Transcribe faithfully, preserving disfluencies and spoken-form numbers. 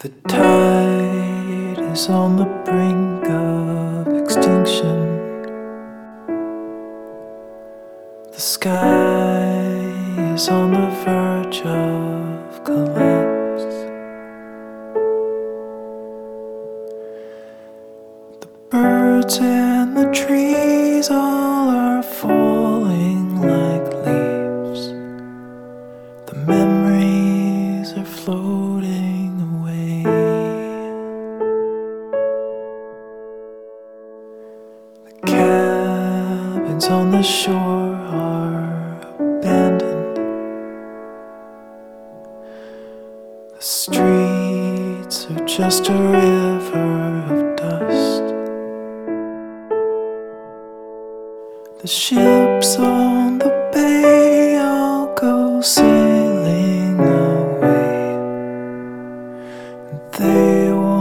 The tide is on the brink of extinction. The sky is on the verge of collapse. The birds and the trees all are falling like leaves. The memories are floating away. The cabins on the shore are abandoned. The streets are just a river of dust. The ships on the bay all go sailing away, and they won't